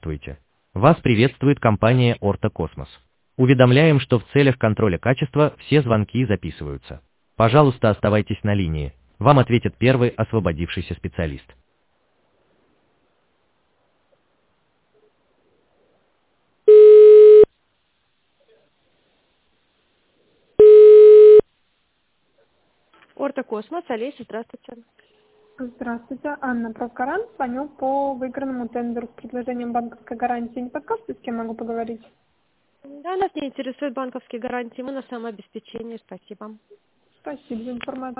Здравствуйте. Вас приветствует компания Орто Космос. Уведомляем, что в целях контроля качества все звонки записываются. Пожалуйста, оставайтесь на линии. Вам ответит первый освободившийся специалист. Орто Космос, Олеся, здравствуйте. Здравствуйте, Анна Провкаран. Звоню по выигранному тендеру с предложением банковской гарантии. Не подскажете, с кем могу поговорить? Да, нас не интересуют банковские гарантии, мы на самообеспечении, спасибо. Спасибо за информацию.